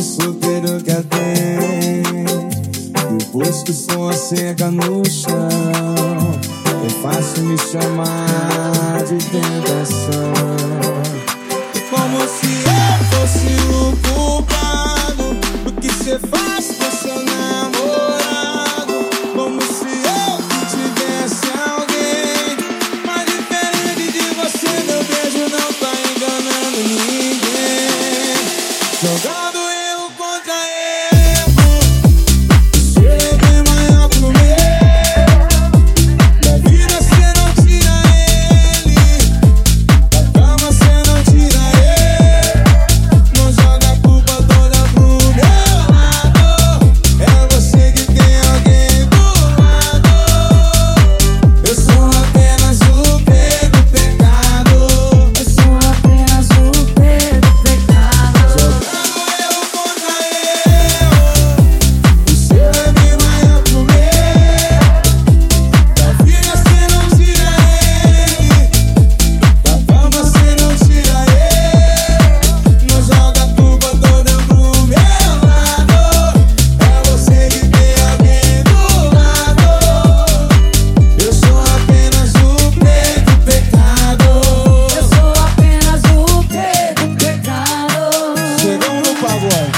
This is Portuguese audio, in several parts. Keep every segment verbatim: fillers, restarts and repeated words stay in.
todo solteiro quer ter. Depois que sua seca no chão, é fácil me chamar de tentação. Como se eu fosse o culpado do que cê faz com seu namorado. Como se eu tivesse alguém mais diferente de você. Meu beijo não tá enganando ninguém, jogando erro contra erro. O seu é bem maior que o meu. Da vida cê não tira ele, da cama cê não tira ele. Não joga a culpa toda pro meu lado. É você que tem alguém do lado. Eu sou apenas o Pedro Pecado. Eu sou apenas o Pedro Pecado. Jogando erro contra erro. O seu é bem maior que o meu. Da vida cê não tira ele, da fama cê não tira ele. Não joga a culpa toda pro meu lado. É você que tem alguém do lado. Eu sou apenas o Pedro Pecado. Eu sou apenas o Pedro Pecado. Chegamos no pagode.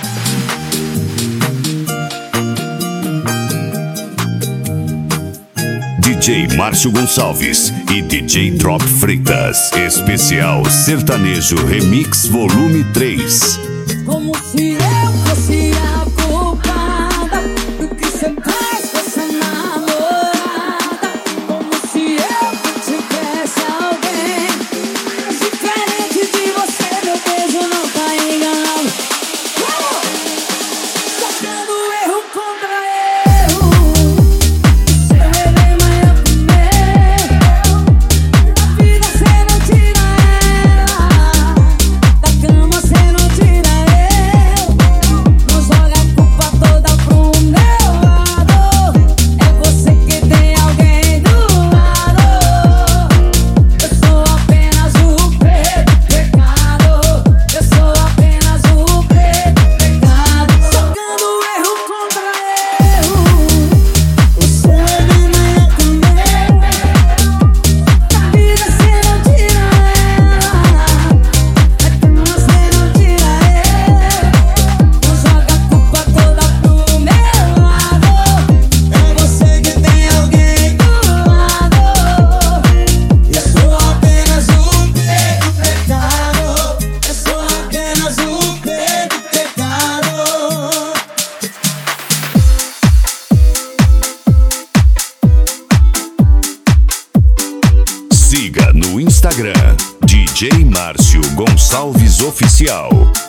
D J Márcio Gonçalves e D J Drop Freitas. Especial Sertanejo Remix Volume três. Como se eu fosse a culpada do que cê faz com essa namorada. Como se eu tivesse alguém mais diferente de você. Meu beijo não tá enganando. Jogando erro contra erro. O seu é bem maior que o meu. Da vida cê não tira ela, da cama cê não tira eu. Não joga a culpa toda pro meu lado. É você que tem alguém do lado. Eu sou apenas o Pedro Pecado. Eu sou apenas o Pedro Pecado. Jogando erro contra erro. O seu é bem maior que o meu. Da vida cê não tira ela, da cama cê não tira eu. Não joga a culpa toda pro meu lado. É você que tem alguém do lado. Eu sou apenas o Pedro Pecado. Eu sou apenas o Pedro Pecado. Siga no Instagram D J Márcio Gonçalves Oficial.